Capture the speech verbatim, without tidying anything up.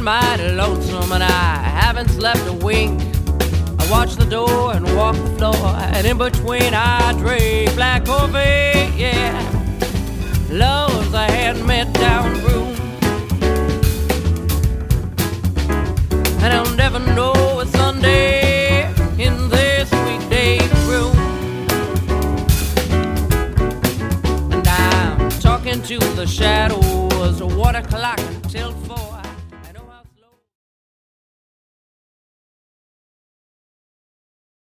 mighty lonesome and I haven't slept a wink. I watch the door and walk the floor, and in between I drink black coffee, yeah. Love's a hand-me-down room, and I'll never know a Sunday in this weekday room. And I'm talking to the shadows, one o'clock until four.